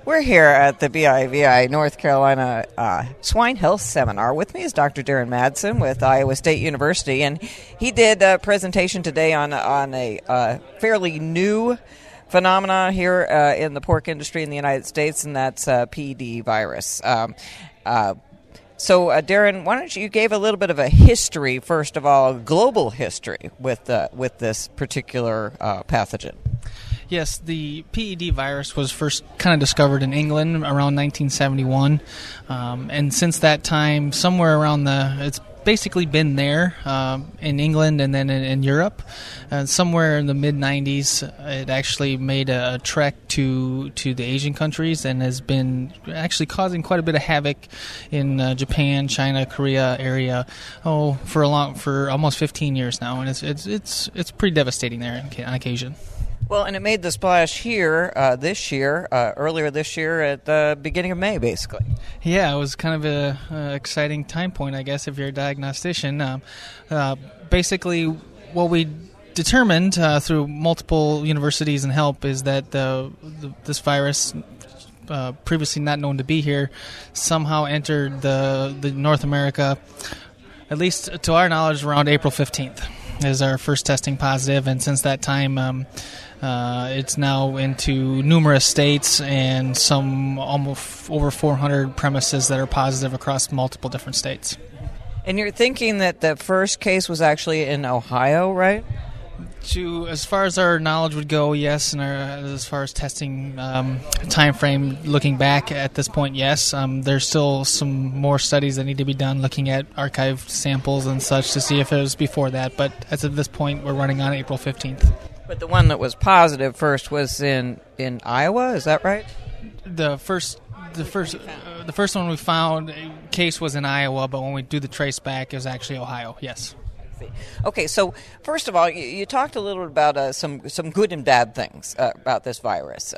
We're here at the BIVI North Carolina Swine Health Seminar. With me is Dr. Darren Madsen with Iowa State University, and he did a presentation today on a fairly new phenomenon here in the pork industry in the United States, and that's PD virus. So, Darren, why don't you gave a little bit of a history, first of all, global history with this particular pathogen. Yes, the PED virus was first kind of discovered in England around 1971, and since that time, somewhere around it's basically been there in England and then in Europe. Somewhere in the mid-90s, it actually made a trek to the Asian countries and has been actually causing quite a bit of havoc in Japan, China, Korea area. For almost 15 years now, and it's pretty devastating there on occasion. Well, and it made the splash here earlier this year at the beginning of May, basically. Yeah, it was kind of an exciting time point, I guess, if you're a diagnostician. Basically, what we determined through multiple universities and help is that this virus, previously not known to be here, somehow entered the North America, at least to our knowledge, around April 15th. Is our first testing positive, and since that time, it's now into numerous states and some almost over 400 premises that are positive across multiple different states. And you're thinking that the first case was actually in Ohio, right? As far as our knowledge would go, yes, and as far as testing time frame, looking back at this point, yes. There's still some more studies that need to be done, looking at archived samples and such to see if it was before that. But as of this point, we're running on April 15th. But the one that was positive first was in Iowa, is that right? The first one we found case was in Iowa, but when we do the trace back, it was actually Ohio. Yes. Okay, so first of all, you talked a little bit about some good and bad things about this virus.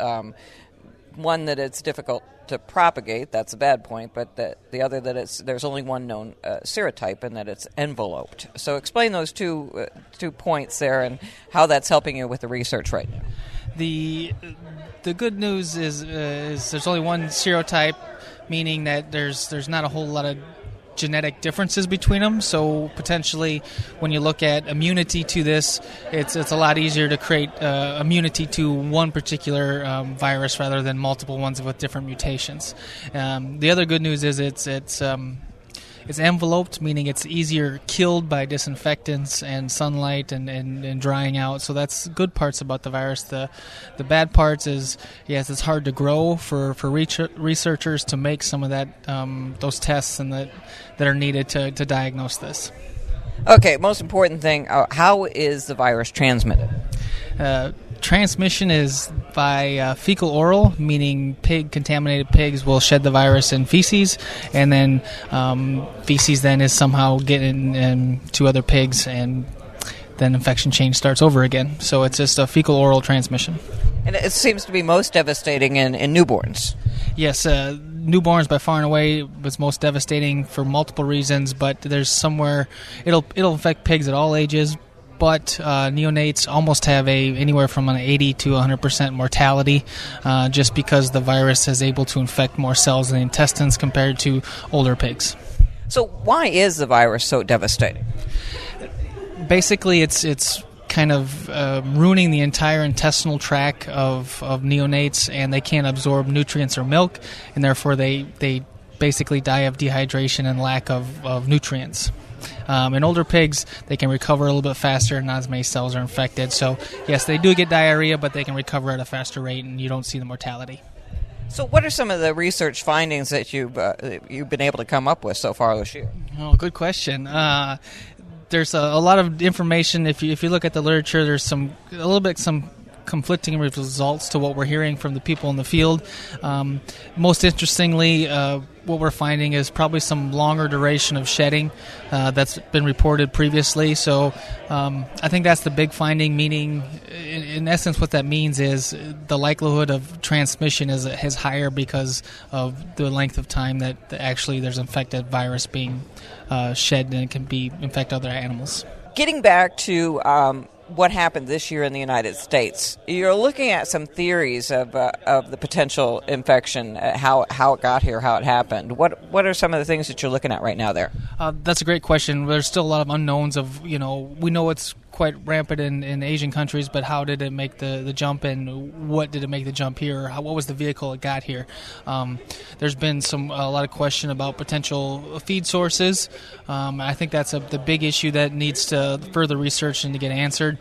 One, that it's difficult to propagate, that's a bad point, but the other that there's only one known serotype and that it's enveloped. So explain those two points there and how that's helping you with the research right now. The good news is there's only one serotype, meaning that there's not a whole lot of genetic differences between them, so potentially when you look at immunity to this, it's a lot easier to create immunity to one particular virus rather than multiple ones with different mutations. The other good news is it's enveloped, meaning it's easier killed by disinfectants and sunlight and drying out. So that's good parts about the virus. The bad parts is, yes, it's hard to grow for researchers to make some of that those tests and that are needed to diagnose this. Okay, most important thing, how is the virus transmitted? Transmission is by fecal-oral, meaning contaminated pigs will shed the virus in feces, and then feces then is somehow getting to other pigs, and then infection chain starts over again. So it's just a fecal-oral transmission. And it seems to be most devastating in newborns. Yes, newborns by far and away was most devastating for multiple reasons, but there's somewhere it'll affect pigs at all ages. But neonates almost have anywhere from an 80 to 100% mortality just because the virus is able to infect more cells in the intestines compared to older pigs. So why is the virus so devastating? Basically, it's kind of ruining the entire intestinal tract of neonates, and they can't absorb nutrients or milk, and therefore they basically die of dehydration and lack of nutrients. In older pigs, they can recover a little bit faster, and not as many cells are infected. So, yes, they do get diarrhea, but they can recover at a faster rate, and you don't see the mortality. So what are some of the research findings that you've been able to come up with so far this year? Oh, good question. There's a lot of information. If you look at the literature, there's some conflicting results to what we're hearing from the people in the field. Most interestingly, what we're finding is probably some longer duration of shedding that's been reported previously. So I think that's the big finding, meaning in essence what that means is the likelihood of transmission is higher because of the length of time that actually there's infected virus being shed and it can infect other animals. Getting back to what happened this year in the United States, you're looking at some theories of the potential infection, how it got here, how it happened. What are some of the things that you're looking at right now there? That's a great question. There's still a lot of unknowns of, we know it's quite rampant in Asian countries, but how did it make the jump, and what did it make the jump here? What was the vehicle it got here? There's been a lot of question about potential feed sources. I think that's the big issue that needs to further research and to get answered.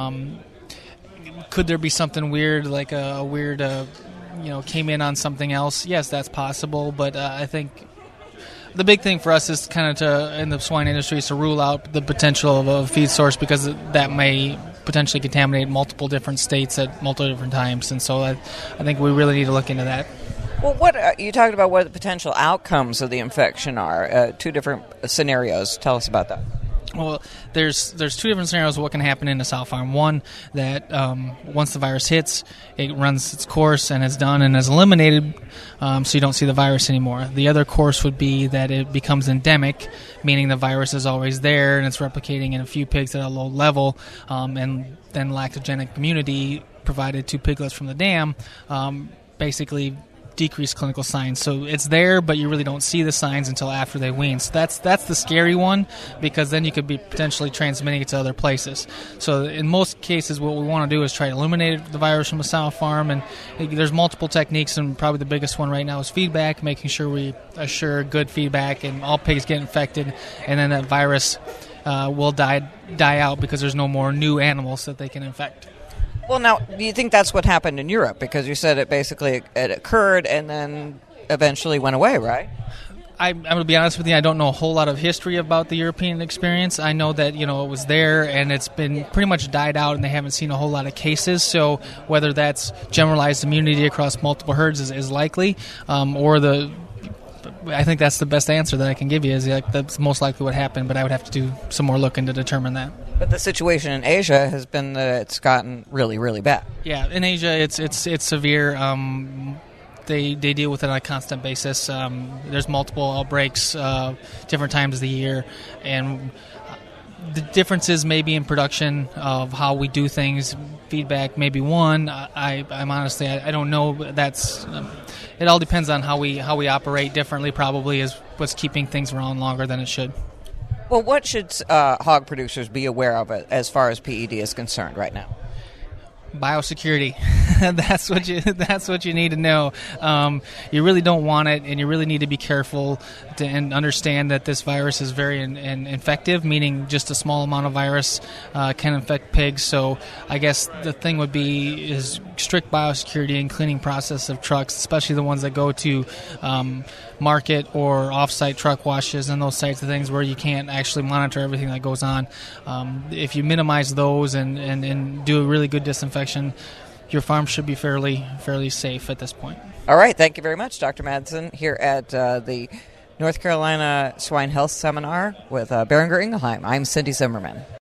Could there be something weird, like a weird, came in on something else? Yes, that's possible, but I think the big thing for us is kind of in the swine industry is to rule out the potential of a feed source, because that may potentially contaminate multiple different states at multiple different times. And so I think we really need to look into that. Well, you talked about what the potential outcomes of the infection are. Two different scenarios. Tell us about that. Well, there's two different scenarios of what can happen in a sow farm. One, that once the virus hits, it runs its course and is done and is eliminated, so you don't see the virus anymore. The other course would be that it becomes endemic, meaning the virus is always there and it's replicating in a few pigs at a low level, and then lactogenic immunity provided to piglets from the dam basically decrease clinical signs. So it's there, but you really don't see the signs until after they wean. So that's the scary one, because then you could be potentially transmitting it to other places. So in most cases, what we want to do is try to eliminate the virus from a sow farm, and there's multiple techniques, and probably the biggest one right now is feedback, making sure we assure good feedback and all pigs get infected, and then that virus will die out because there's no more new animals that they can infect. Well, now, do you think that's what happened in Europe? Because you said it occurred and then eventually went away, right? I'm going to be honest with you, I don't know a whole lot of history about the European experience. I know that, it was there and it's been pretty much died out and they haven't seen a whole lot of cases. So whether that's generalized immunity across multiple herds is likely, I think that's the best answer that I can give you, is that's most likely what happened, but I would have to do some more looking to determine that. But the situation in Asia has been that it's gotten really, really bad. Yeah, in Asia it's severe. They deal with it on a constant basis. There's multiple outbreaks, different times of the year, and the differences may be in production of how we do things. Feedback may be one. I'm honestly, I don't know. It all depends on how we operate differently. Probably is what's keeping things around longer than it should. Well, what should hog producers be aware of as far as PED is concerned right now? Biosecurity. That's what you need to know. You really don't want it, and you really need to be careful and understand that this virus is very infective, meaning just a small amount of virus can infect pigs. So I guess the thing would be is strict biosecurity and cleaning process of trucks, especially the ones that go to market or off-site truck washes and those types of things where you can't actually monitor everything that goes on. If you minimize those and do a really good disinfection, your farm should be fairly safe at this point. All right. Thank you very much, Dr. Madsen, here at the North Carolina Swine Health Seminar with Boehringer Ingelheim. I'm Cindy Zimmerman.